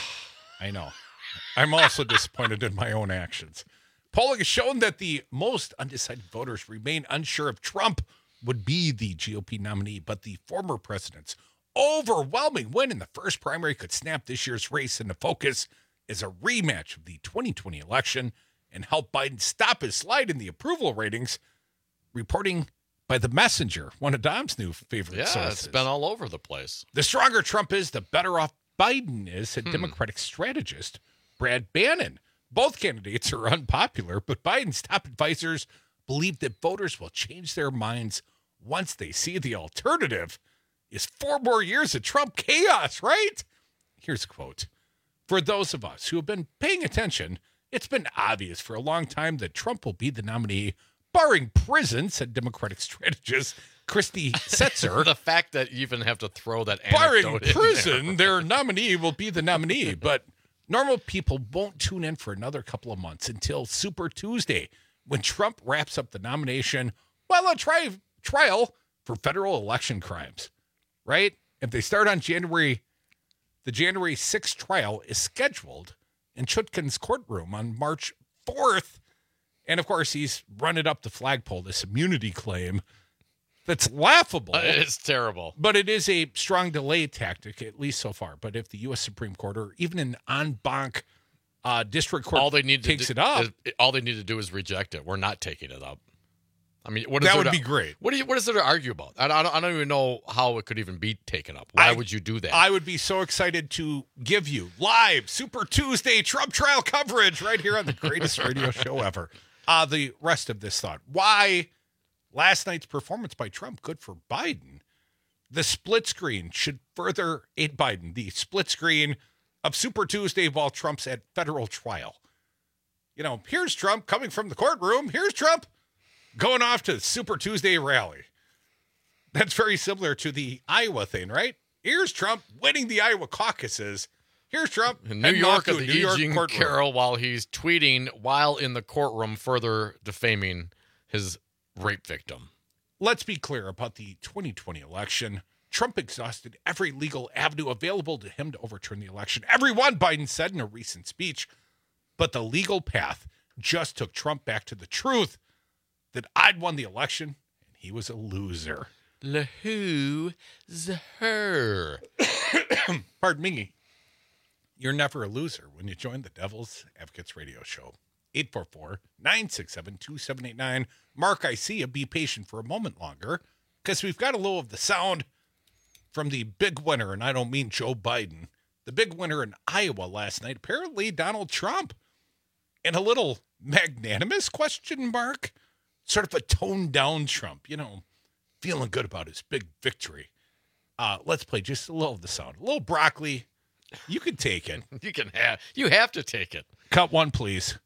I know. I'm also disappointed in my own actions. Polling has shown that the most undecided voters remain unsure if Trump would be the G O P nominee, but the former president's overwhelming win in the first primary could snap this year's race into focus as a rematch of the twenty twenty election and help Biden stop his slide in the approval ratings, reporting by The Messenger, one of Dom's new favorite Yeah, sources. it's been all over the place. The stronger Trump is, the better off Biden is, said Hmm. Democratic strategist Brad Bannon. Both candidates are unpopular, but Biden's top advisors believe that voters will change their minds once they see the alternative is four more years of Trump chaos, right? Here's a quote. For those of us who have been paying attention, it's been obvious for a long time that Trump will be the nominee, barring prison, said Democratic strategist Christy Setzer. The fact that you even have to throw that Barring anecdote in prison, there. their nominee will be the nominee. But normal people won't tune in for another couple of months until Super Tuesday, when Trump wraps up the nomination while on tri- trial for federal election crimes, right? If they start on January, the January sixth trial is scheduled in Chutkan's courtroom on March fourth. And of course, he's run it up the flagpole, this immunity claim that's laughable. Uh, It's terrible. But it is a strong delay tactic, at least so far. But if the U S Supreme Court or even an en banc uh, district court all they need takes to it do, up, is- all they need to do is reject it. We're not taking it up. I mean, what is that there would to- be great. What do you? What is there to argue about? I, I, don't, I don't even know how it could even be taken up. Why I- would you do that? I would be so excited to give you live Super Tuesday Trump trial coverage right here on the greatest radio show ever. Uh, the rest of this thought. Why last night's performance by Trump good for Biden? The split screen should further aid Biden. The split screen of Super Tuesday while Trump's at federal trial. You know, here's Trump coming from the courtroom. Here's Trump going off to the Super Tuesday rally. That's very similar to the Iowa thing, right? Here's Trump winning the Iowa caucuses. Here's Trump in New heading York off at to a the New E. York Jean courtroom. Carroll while he's tweeting while in the courtroom, further defaming his rape victim. Let's be clear about the twenty twenty election. Trump exhausted every legal avenue available to him to overturn the election. Every one, Biden said in a recent speech. But the legal path just took Trump back to the truth that I'd won the election and he was a loser. Le who's her? Pardon me. You're never a loser when you join the Devil's Advocates radio show. eight four four, nine six seven, two seven eight nine. Mark, I see you. Be patient for a moment longer because we've got a little of the sound from the big winner, and I don't mean Joe Biden, the big winner in Iowa last night, apparently Donald Trump. And a little magnanimous question mark, sort of a toned down Trump, you know, feeling good about his big victory. Uh, let's play just a little of the sound. A little broccoli. You can take it. You can have. You have to take it. Cut one, please.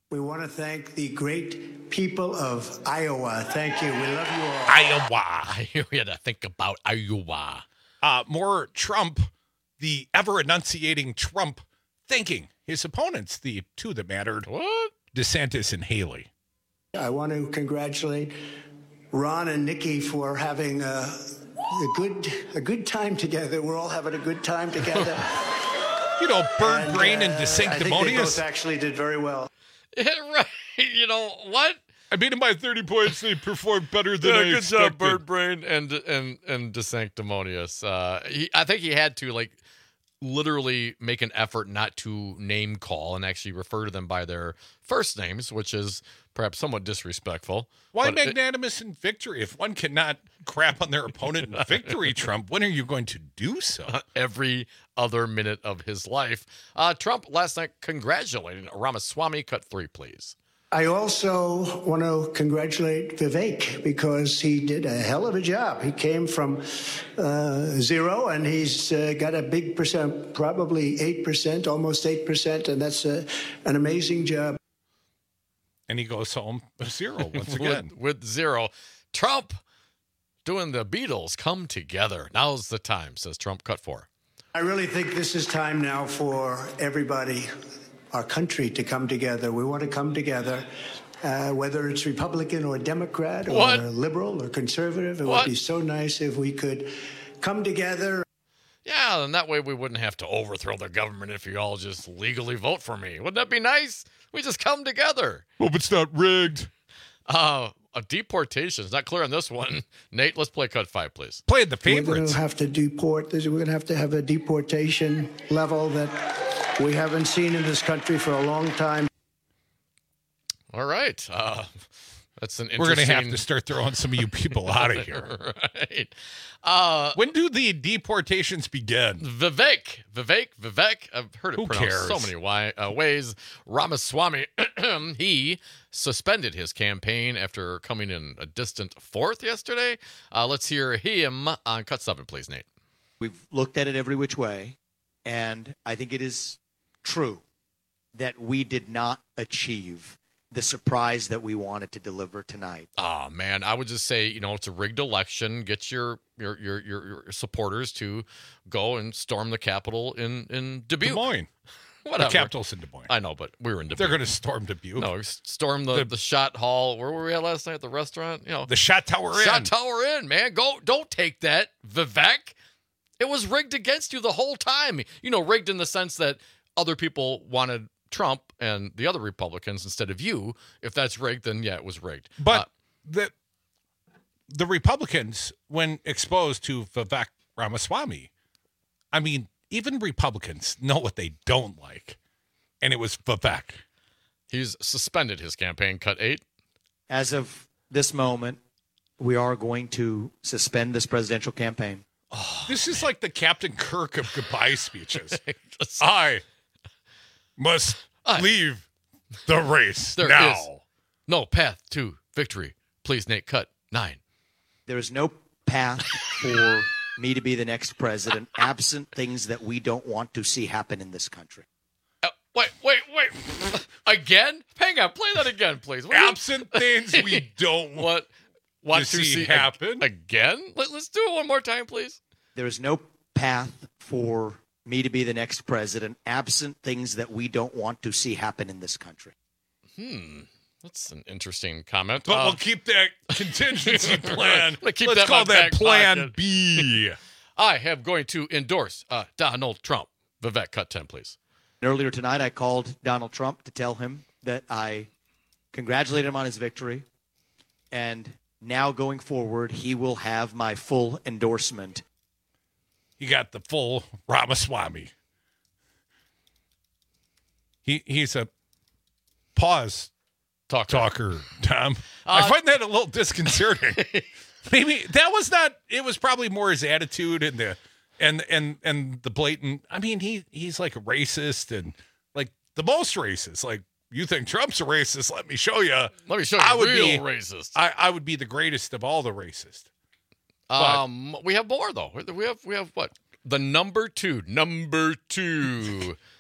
We want to thank the great people of Iowa. Thank you. We love you all. Iowa. We had to think about Iowa. Uh, more Trump, the ever-enunciating Trump thanking his opponents, the two that mattered. What? DeSantis and Haley. I want to congratulate Ron and Nikki for having a, a good a good time together. We're all having a good time together. You know, Bird And, Brain uh, and I think they DeSanctimonious. both actually did very well. Right. You know, what? I beat him by thirty points. They performed better than Yeah, I good expected. job, Bird Brain and and and DeSanctimonious. Uh, he, I think he had to like literally make an effort not to name call and actually refer to them by their first names, which is perhaps somewhat disrespectful. Why But it- magnanimous in victory? If one cannot crap on their opponent in victory, Trump, when are you going to do so? every other minute of his life. Uh, Trump last night congratulated Ramaswamy. Cut three, please. I also want to congratulate Vivek because he did a hell of a job. He came from uh, zero and he's uh, got a big percent, probably eight percent, almost eight percent, and that's a, an amazing job. And he goes home with zero once again. with, with zero. Trump doing the Beatles come together. Now's the time, says Trump. Cut four. I really think this is time now for everybody, our country, to come together. We want to come together, uh, whether it's Republican or Democrat or What? liberal or conservative. It What? would be so nice if we could come together. Yeah, and that way we wouldn't have to overthrow the government if you all just legally vote for me. Wouldn't that be nice? We just come together. Hope it's not rigged. Uh, a deportation is not clear on this one. Nate, let's play cut five, please. Play the We're going favorites. to have to deport. We're going to have to have a deportation level that we haven't seen in this country for a long time. All right. Uh, that's an interesting... We're going to have to start throwing some of you people out of here. Right. Uh, when do the deportations begin? Vivek, Vivek, Vivek. I've heard it Who pronounced cares? so many wi- uh, ways. Ramaswamy, he suspended his campaign after coming in a distant fourth yesterday. Uh, let's hear him on cut seven, please, Nate. We've looked at it every which way, and I think it is true that we did not achieve the surprise that we wanted to deliver tonight. Oh man, I would just say, you know, it's a rigged election. Get your your your your, your supporters to go and storm the Capitol in in Dubuque. Des Moines. Whatever. The Capitol's in Des Moines. I know, but we were in Dubuque. They're going to storm Dubuque. No, s- storm the, The- the shot hall. Where were we at last night at the restaurant? You know, The Shot Tower Inn. shot tower in, man. Go, don't take that, Vivek. It was rigged against you the whole time. You know, rigged in the sense that other people wanted Trump and the other Republicans instead of you. If that's rigged, then yeah, it was rigged. But Uh, the the Republicans, when exposed to Vivek Ramaswamy, I mean, even Republicans know what they don't like. And it was Vivek. he's suspended his campaign. Cut eight. As of this moment, we are going to suspend this presidential campaign. This is like the Captain Kirk of goodbye speeches. I must I- leave the race There now. is no path to victory. Please, Nate. Cut nine. There is no path for me to be the next president absent things that we don't want to see happen in this country. Uh, wait, wait, wait. Again? Hang on. Play that again, please. What do you- Absent things we don't what want to to see see happen. ag- again? Let, let's do it one more time, please. There is no path for me to be the next president absent things that we don't want to see happen in this country. Hmm. That's an interesting comment. But Uh, we'll keep that contingency plan. Let's keep Let's that in call my that back Plan pocket. B. I am going to endorse uh, Donald Trump. Vivek, cut ten, please. Earlier tonight, I called Donald Trump to tell him that I congratulated him on his victory. And now going forward, he will have my full endorsement. He got the full Ramaswamy. He he's a pause talker, talker Tom. Uh, I find that a little disconcerting. Maybe that was not. It was probably more his attitude and the and and and the blatant. I mean, he he's like a racist and like the most racist. Like, you think Trump's a racist? Let me show you. Let me show you I would real be racist. I, I would be the greatest of all the racist. Um, we have more though. We have we have what? The number two, number two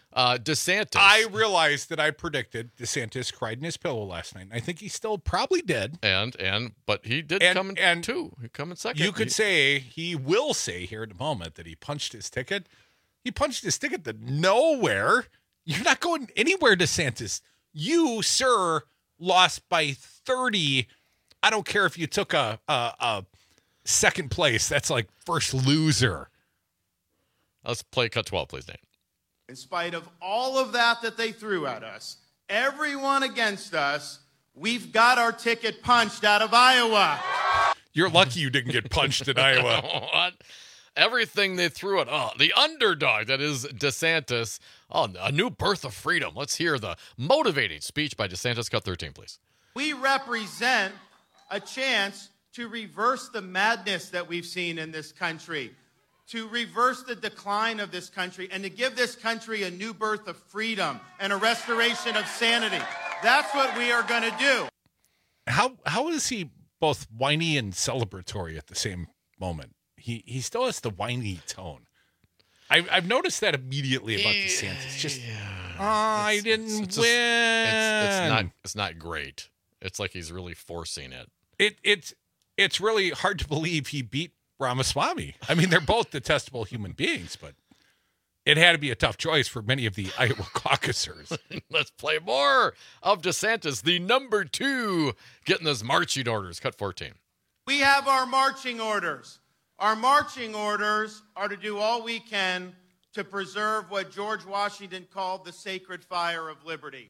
Uh, DeSantis. I realized that I predicted DeSantis cried in his pillow last night. And I think he still probably did. And, and, but he did and, come in and two. He come in second. You could he, say, he will say here in a moment that he punched his ticket. He punched his ticket to nowhere. You're not going anywhere, DeSantis. You, sir, lost by thirty. I don't care if you took a, a, a second place. That's like first loser. Let's play cut twelve, please, Nate. In spite of all of that that they threw at us, everyone against us, we've got our ticket punched out of Iowa. You're lucky you didn't get punched in Iowa. What? Everything they threw at, oh, the underdog that is DeSantis. Oh, a new birth of freedom. Let's hear the motivating speech by DeSantis. Cut thirteen, please. We represent a chance to reverse the madness that we've seen in this country, to reverse the decline of this country, and to give this country a new birth of freedom and a restoration of sanity. That's what we are going to do. How how is he both whiny and celebratory at the same moment? He he still has the whiny tone. I, I've noticed that immediately about DeSantis. Just, yeah. oh, I It's- didn't it's- it's win. just- It's, it's not. It's not great. It's like he's really forcing it. It it's it's really hard to believe he beat Ramaswamy. I mean, they're both detestable human beings, but it had to be a tough choice for many of the Iowa caucusers. Let's play more of DeSantis, the number two, getting those marching orders. Cut fourteen. We have our marching orders. Our marching orders are to do all we can to preserve what George Washington called the sacred fire of liberty.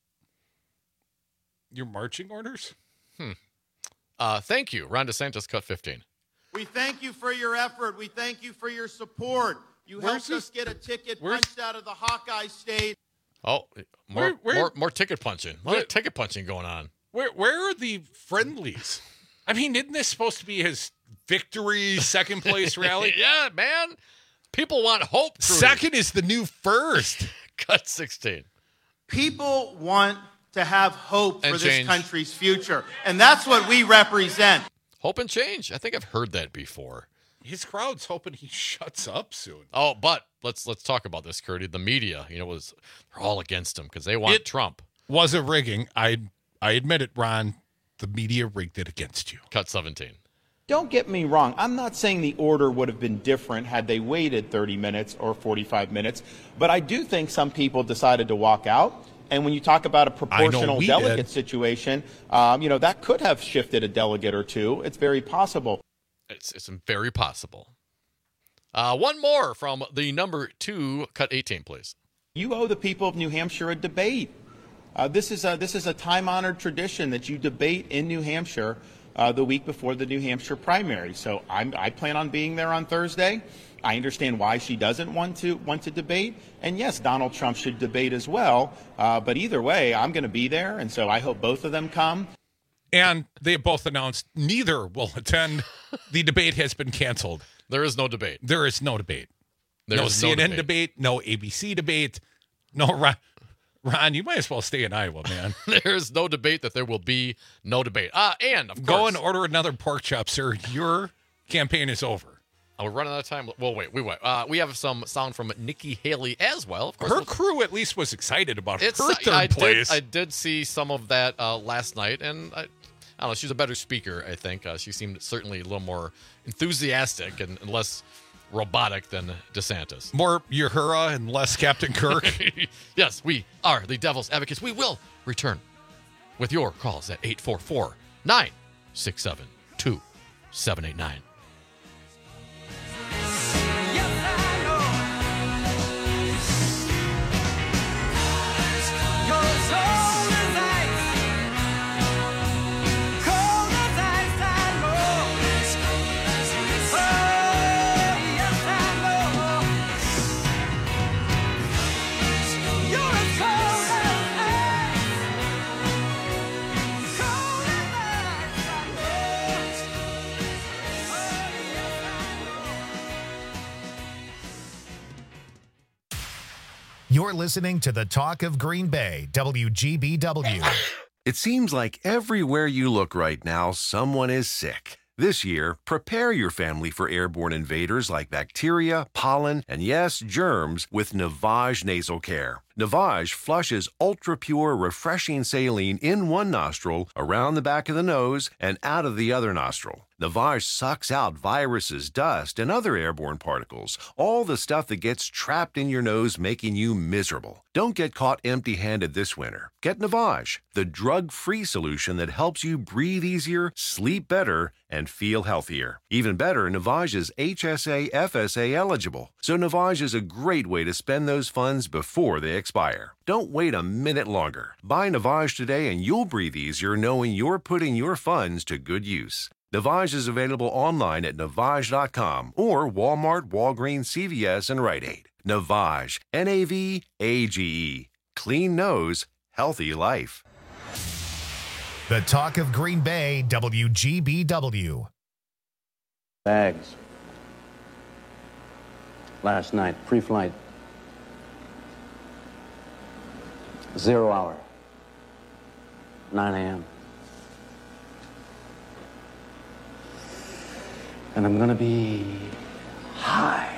Your marching orders? Hmm. Uh, thank you, Ron DeSantis. Cut fifteen. We thank you for your effort. We thank you for your support. You Where's helped us get a ticket where's- punched out of the Hawkeye State. Oh, more Where- where- more more ticket punching. A lot Where- of ticket punching going on. Where where are the friendlies? I mean, isn't this supposed to be his victory second place rally? Yeah, man. People want hope. Trudy. Second is the new first. Cut sixteen. People want to have hope And for this change. country's future, and that's what we represent. Hope and change. I think I've heard that before. His crowd's hoping he shuts up soon. Oh, but let's let's talk about this, Curdy. The media, you know, was they're all against him because they want It- Trump. Was a rigging. I I admit it, Ron. The media rigged it against you. Cut seventeen. Don't get me wrong. I'm not saying the order would have been different had they waited thirty minutes or forty-five minutes, but I do think some people decided to walk out. And when you talk about a proportional we delegate did. situation, um, you know, that could have shifted a delegate or two. It's very possible. It's it's very possible. Uh, one more from the number two. Cut eighteen, please. You owe the people of New Hampshire a debate. Uh, this is a, this is a time-honored tradition that you debate in New Hampshire uh, the week before the New Hampshire primary. So I'm, I plan on being there on Thursday. I understand why she doesn't want to want to debate, and yes, Donald Trump should debate as well. Uh, but either way, I'm going to be there, and so I hope both of them come. And they both announced neither will attend. The debate has been canceled. There is no debate. There is no debate. There no is C N N no debate. debate. No A B C debate. No Ron. Ron, you might as well stay in Iowa, man. There's no debate that there will be no debate. Ah, and of course, Go and order another pork chop, sir. Your campaign is over. Oh, we're running out of time. Well, wait, we wait. Uh, we have some sound from Nikki Haley as well. Of course, Her we'll- crew at least was excited about It's, her third I place. Did, I did see some of that uh, last night, and I, I don't know. She's a better speaker, I think. Uh, she seemed certainly a little more enthusiastic and, and less robotic than DeSantis. More Uhura and less Captain Kirk. Yes, we are the Devil's Advocates. We will return with your calls at eight four four, nine six seven, two seven eight nine. You're listening to the Talk of Green Bay, W G B W. It seems like everywhere you look right now, someone is sick. This year, prepare your family for airborne invaders like bacteria, pollen, and yes, germs with Navage Nasal Care. Navage flushes ultra-pure, refreshing saline in one nostril, around the back of the nose, and out of the other nostril. Navage sucks out viruses, dust, and other airborne particles, all the stuff that gets trapped in your nose making you miserable. Don't get caught empty-handed this winter. Get Navage, the drug-free solution that helps you breathe easier, sleep better, and feel healthier. Even better, Navage is H S A F S A eligible, so Navage is a great way to spend those funds before they expire. Don't wait a minute longer. Buy Navage today and you'll breathe easier knowing you're putting your funds to good use. Navage is available online at Navage dot com or Walmart, Walgreens, C V S, and Rite Aid. Navage, N A V A G E. Clean nose, healthy life. The talk of Green Bay, W G B W. Bags. Last night, pre-flight. Zero hour. nine a.m. And I'm gonna be high.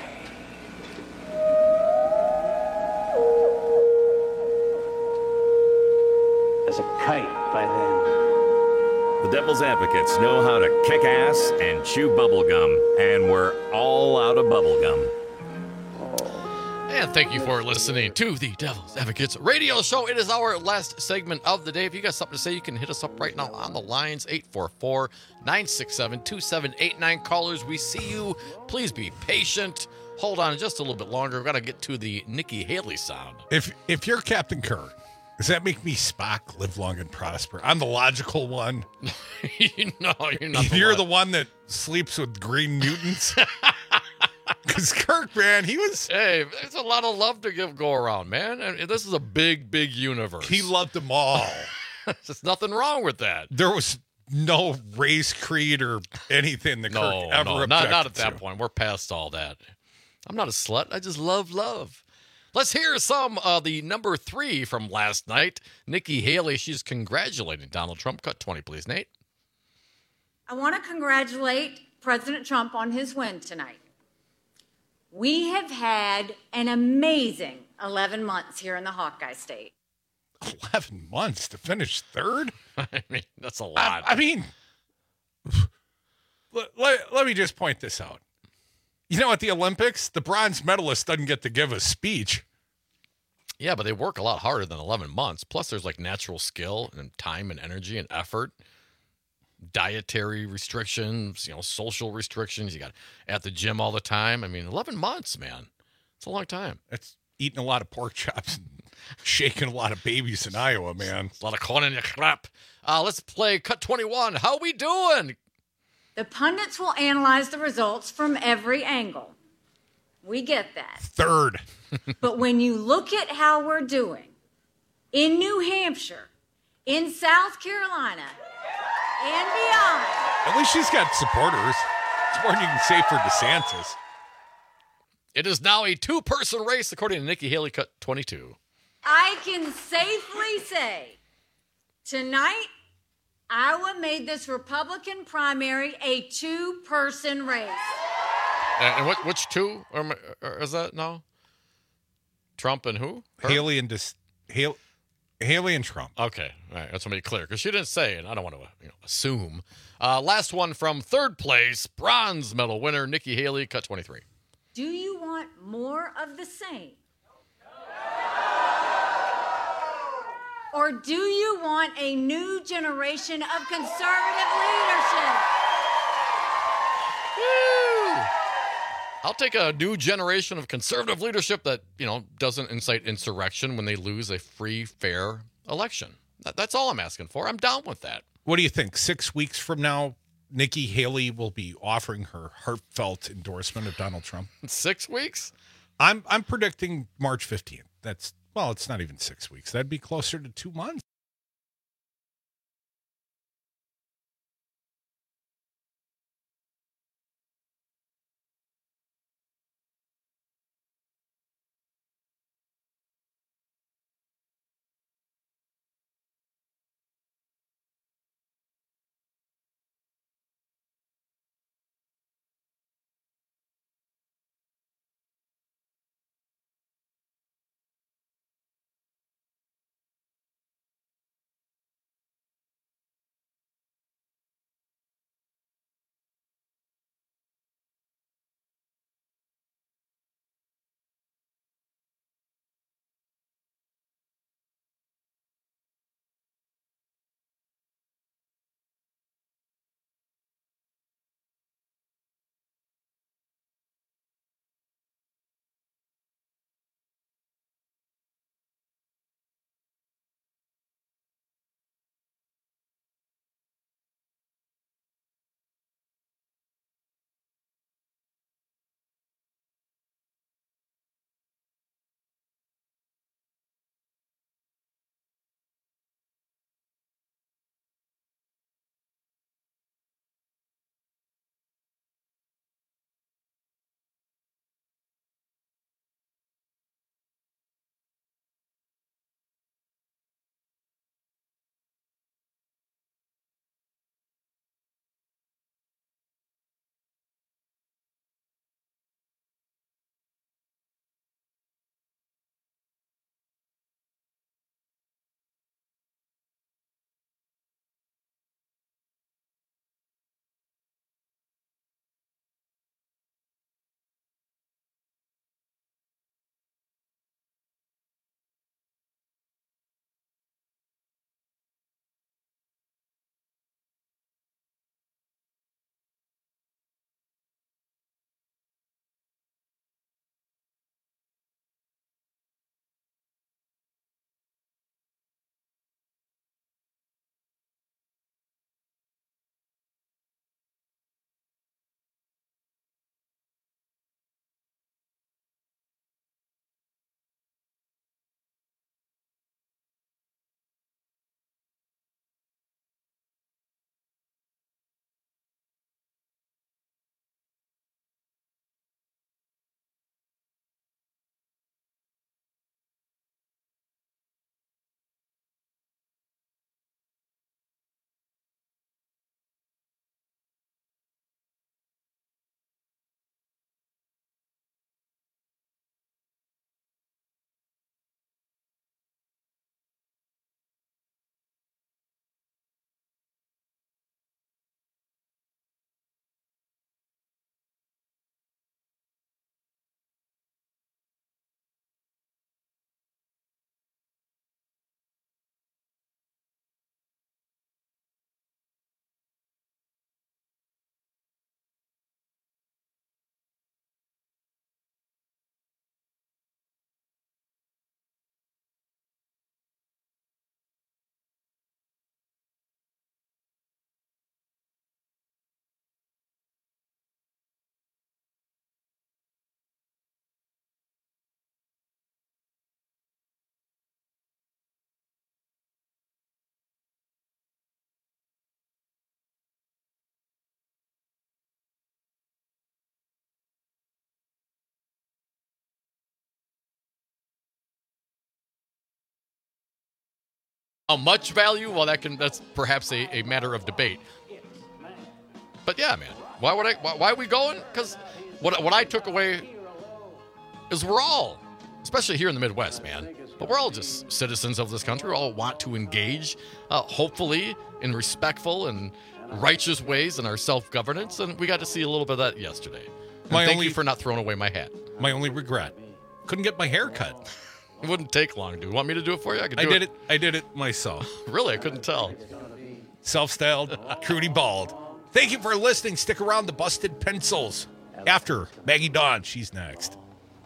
As a kite by then. The Devil's Advocates know how to kick ass and chew bubblegum, and we're all out of bubblegum. And thank you for listening to the Devil's Advocates radio show. It is our last segment of the day. If you got something to say, you can hit us up right now on the lines, eight four four, nine six seven, two seven eight nine. Callers, we see you. Please be patient. Hold on just a little bit longer. We've got to get to the Nikki Haley sound. If if you're Captain Kirk, does that make me Spock, live long and prosper? I'm the logical one. No, you're not. The you're one. The one that sleeps with green mutants. Because Kirk, man, he was... Hey, there's a lot of love to give go around, man. And this is a big, big universe. He loved them all. There's nothing wrong with that. There was no race, creed, or anything that no, Kirk ever no, objected not, not at that to. point. We're past all that. I'm not a slut. I just love love. Let's hear some of uh, the number three from last night. Nikki Haley, she's congratulating Donald Trump. Cut twenty, please, Nate. I want to congratulate President Trump on his win tonight. We have had an amazing eleven months here in the Hawkeye State. eleven months to finish third? I mean, that's a lot. I, I mean, let, let, let me just point this out. You know, at the Olympics, the bronze medalist doesn't get to give a speech. Yeah, but they work a lot harder than eleven months. Plus, there's like natural skill and time and energy and effort. Dietary restrictions, you know, social restrictions. You got at the gym all the time. I mean, eleven months, man. It's a long time. It's eating a lot of pork chops and shaking a lot of babies in Iowa, man. A lot of corn in your crap. Uh, let's play Cut twenty-one. How we doing? The pundits will analyze the results from every angle. We get that. Third. But when you look at how we're doing in New Hampshire, in South Carolina, and beyond. At least she's got supporters. It's more than you can say for DeSantis. It is now a two-person race, according to Nikki Haley, Cut twenty-two. I can safely say, tonight, Iowa made this Republican primary a two-person race. And, and what, which two or, or is that now? Trump and who? Her? Haley and Des- Haley. Haley and Trump. Okay, all right. That's going to be clear because she didn't say, and I don't want to you know, assume. Uh, last one from third place, bronze medal winner Nikki Haley, Cut twenty-three. Do you want more of the same? Or do you want a new generation of conservative leadership? Woo! I'll take a new generation of conservative leadership that, you know, doesn't incite insurrection when they lose a free, fair election. That, that's all I'm asking for. I'm down with that. What do you think? Six weeks from now, Nikki Haley will be offering her heartfelt endorsement of Donald Trump? Six weeks? I'm I'm predicting March fifteenth. That's, well, it's not even six weeks. That'd be closer to two months. How much value? Well, that can that's perhaps a, a matter of debate. But yeah, man, why would I? Why, why are we going? Because what what I took away is we're all, especially here in the Midwest, man, but we're all just citizens of this country. We all want to engage, uh, hopefully, in respectful and righteous ways in our self-governance, and we got to see a little bit of that yesterday. And My thank only- you for not throwing away my hat. My only regret: couldn't get my hair cut. It wouldn't take long. Do you want me to do it for you? I could I do did it. I did it myself. Really? I couldn't tell. Self-styled, Crudy Bald. Thank you for listening. Stick around. The Busted Pencils after Maggie Dawn. She's next.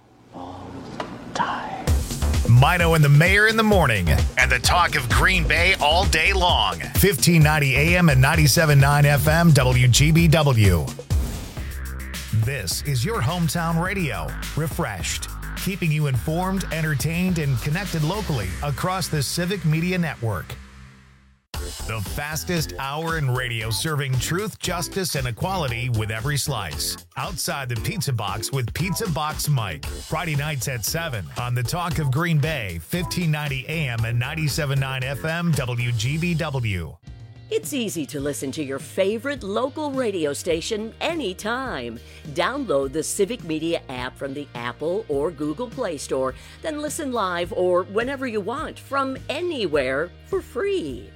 Mino and the Mayor in the morning, and the talk of Green Bay all day long. fifteen ninety A M and ninety-seven point nine F M W G B W. This is your hometown radio, refreshed, keeping you informed, entertained, and connected locally across the Civic Media Network. The fastest hour in radio, serving truth, justice, and equality with every slice. Outside the Pizza Box with Pizza Box Mike. Friday nights at seven on the Talk of Green Bay, fifteen ninety A M and ninety-seven point nine F M W G B W. It's easy to listen to your favorite local radio station anytime. Download the Civic Media app from the Apple or Google Play Store, then listen live or whenever you want from anywhere for free.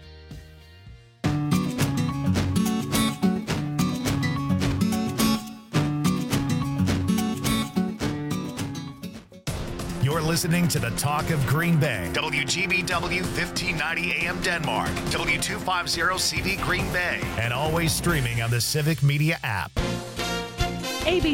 You're listening to the Talk of Green Bay. W G B W fifteen ninety A M Denmark. W two fifty C V Green Bay. And always streaming on the Civic Media app. A B